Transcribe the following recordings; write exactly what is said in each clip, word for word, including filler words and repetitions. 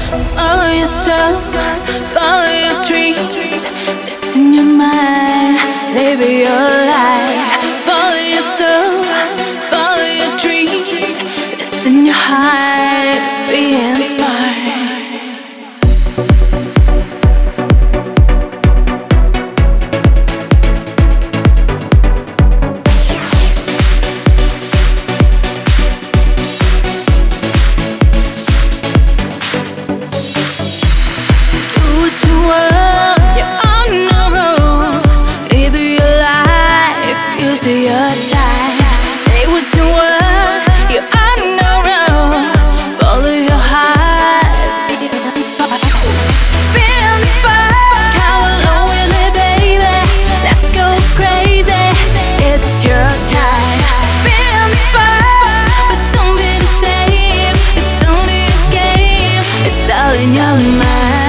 Follow yourself, follow your dreams. Listen your mind, live your life. Follow yourself, follow your dreams. Listen your heart, be inspired. Your time. Say what you want, you're on the road. Follow your heart, be inspired. Be inspired, come along with it, baby. Let's go crazy, it's your time. Be inspired, but don't be the same. It's only a game, it's all in your mind.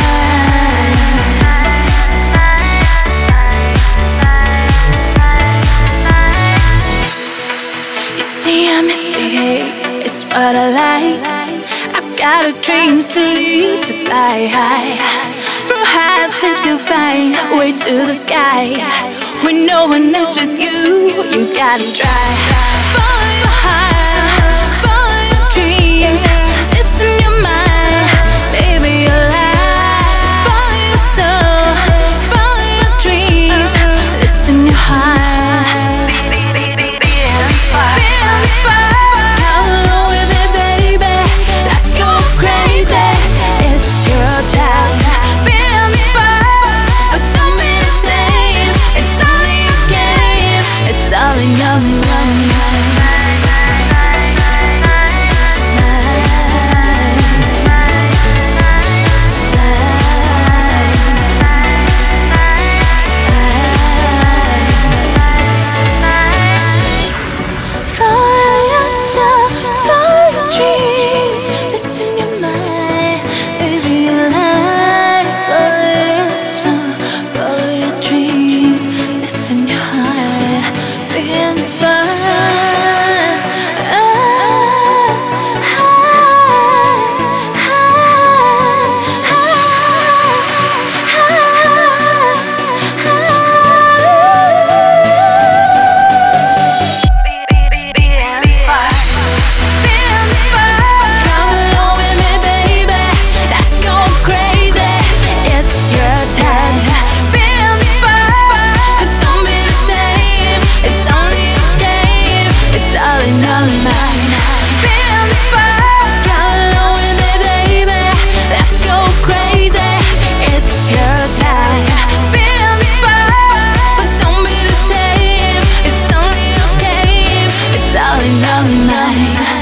I misbehave, it's what I like. I've got a dreams to lead to fly high. Through hardships you'll find a way to the sky. When no one is with you, you gotta try. Follow your heart, follow your dreams. Listen your mind, live your life. Follow your soul, follow your dreams. Listen your heart. Listen your mind, live your life. Follow your soul, follow your dreams. Listen your heart, be inspired. Mine.